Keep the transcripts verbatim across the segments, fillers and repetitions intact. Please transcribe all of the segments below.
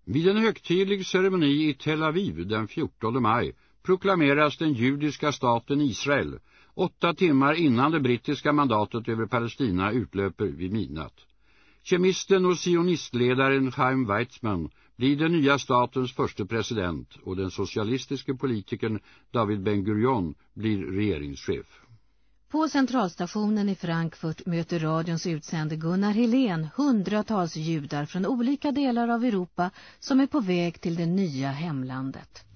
Vid en högtidlig ceremoni i Tel Aviv den fjortonde maj proklameras den judiska staten Israel, åtta timmar innan det brittiska mandatet över Palestina utlöper vid midnatt. Kemisten och sionistledaren Chaim Weizmann blir den nya statens första president och den socialistiska politikern David Ben-Gurion blir regeringschef. På centralstationen i Frankfurt möter radions utsände Gunnar Helén hundratals judar från olika delar av Europa som är på väg till det nya hemlandet.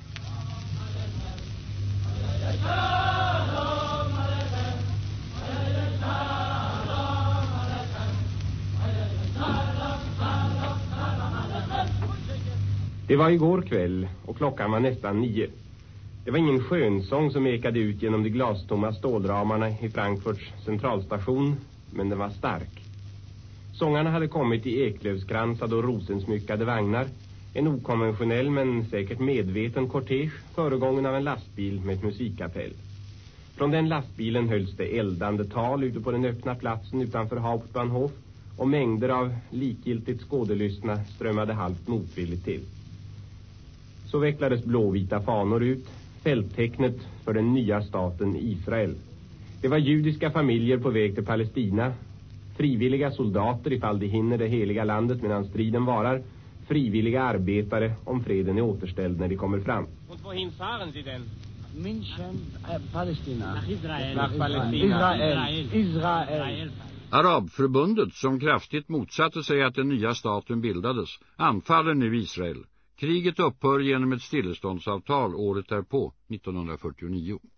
Det var igår kväll och klockan var nästan nio. Det var ingen skönsång som ekade ut genom de glastomma stålramarna i Frankfurts centralstation, men den var stark. Sångarna hade kommit i eklövskransade och rosensmyckade vagnar, en okonventionell men säkert medveten kortege föregången av en lastbil med ett musikkapell. Från den lastbilen hölls det eldande tal ute på den öppna platsen utanför Hauptbahnhof och mängder av likgiltigt skådelystna strömmade halvt motvilligt till. Så vecklades blåvita fanor ut, fälttecknet för den nya staten Israel. Det var judiska familjer på väg till Palestina, frivilliga soldater ifall de hinner det heliga landet medan striden varar, frivilliga arbetare om freden är återställd när de kommer fram. Och wohin fahren Sie denn? München, äh, Palästina. Nach Israel. Nach Palästina. Israel. Israel. Arabförbundet, som kraftigt motsatte sig att den nya staten bildades, anfaller nu Israel. Kriget upphör genom ett stilleståndsavtal året därpå, nittonhundrafyrtionio.